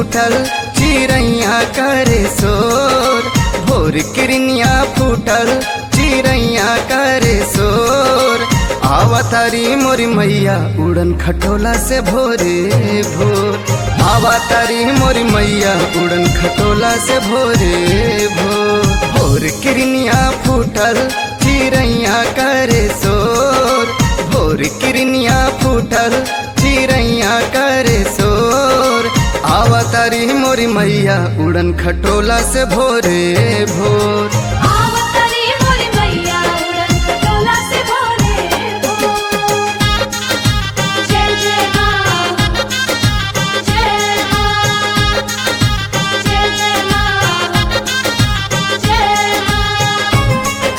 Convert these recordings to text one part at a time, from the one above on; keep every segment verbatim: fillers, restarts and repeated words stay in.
फूटल चिड़ैया करे शोर, भोर किरनिया फूटल चिड़ैया करे शोर। आवतारी मोरी मैया उड़न खटोला से भोरे भोर, आवतारी मोरी मैया उड़न खटोला से भोरे भोर। भोर किरनिया फूटल चिड़ैया करे शोर, भोर किरनिया फूटल चिड़ैया करे शोर। आवतारी मोरी मैया उड़न खटोला से भोरे भोर। आवतारी मोरी मैया उड़न खटोला से भोरे भोर। जय जय माँ, जय माँ, जय जय माँ, जय माँ।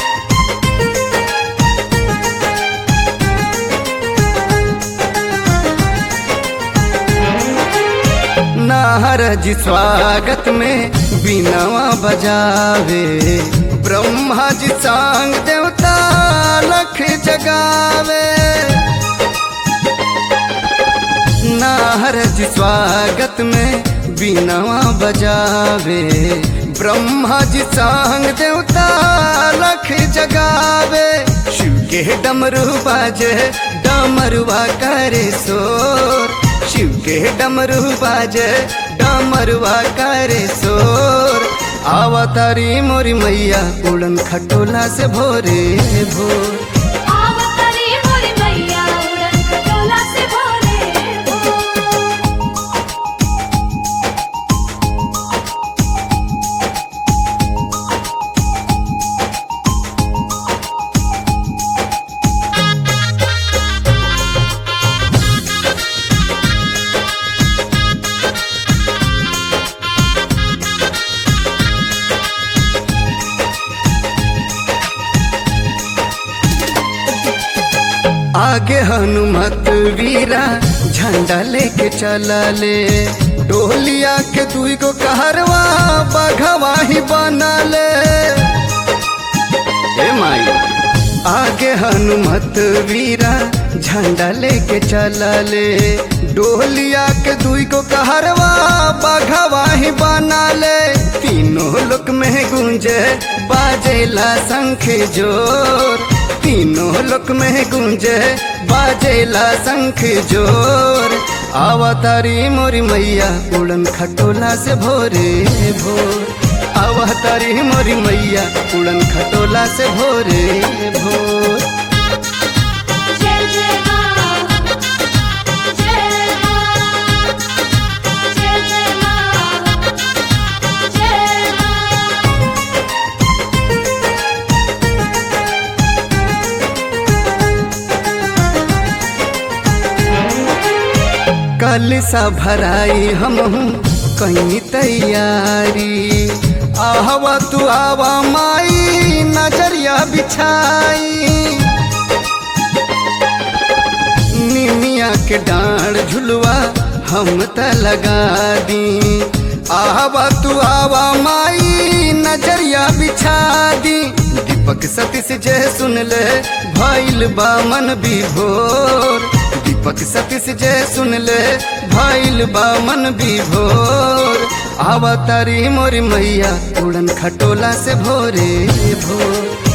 नारद जी स्वागत में बीनावा बजावे, ब्रह्मा जी सांग देवता लख जगावे। नारद जी स्वागत में बीनावा बजावे, ब्रह्मा जी सांग देवता लख जगावे। शिव के डमरू बाजे डमरुआ करे शोर, शिव के डमरू बाजे डमरुआ करे शोर। आवतारी मोरी मैया उड़न खटोला से भोरे भोर। आवतारी मोरी मैया उड़न खटोला से भोरे भोर। आगे हनुमत वीरा झंडा लेके चला ले, डोलिया के दुई गो कहरवा बघवा ही बना ले। ए माई आगे हनुमत वीरा झंडा लेके चला ले, डोलिया के दुई गो कहरवा बघवा ही बना ले। तीनों लोक में गूंजे बाजेला शंख जोर, तीनों लोक में गूंजे बाजेला शंख जोर। आवतारी मोरी मैया उड़न खटोला से भोरे भोर, आवतारी मोरी मैया उड़न खटोला से भोरे भोर। जय जय माँ, जय माँ, जय जय माँ, जय माँ। कल सा भराई हम कहीं तैयारी, आहवा तू आवा माई नजरिया बिछाई। निमिया के डांड झुलवा हम त लगा दी, आहवा तू आवा माई नजरिया बिछा दी। दीपक सतीश जय सुन ले भइल बा मन विभोर, दीपक सतीश जय सुन ले भइल बा मन विभोर। आवतारी मोरी मैया उड़न खटोला से भोरे भोर।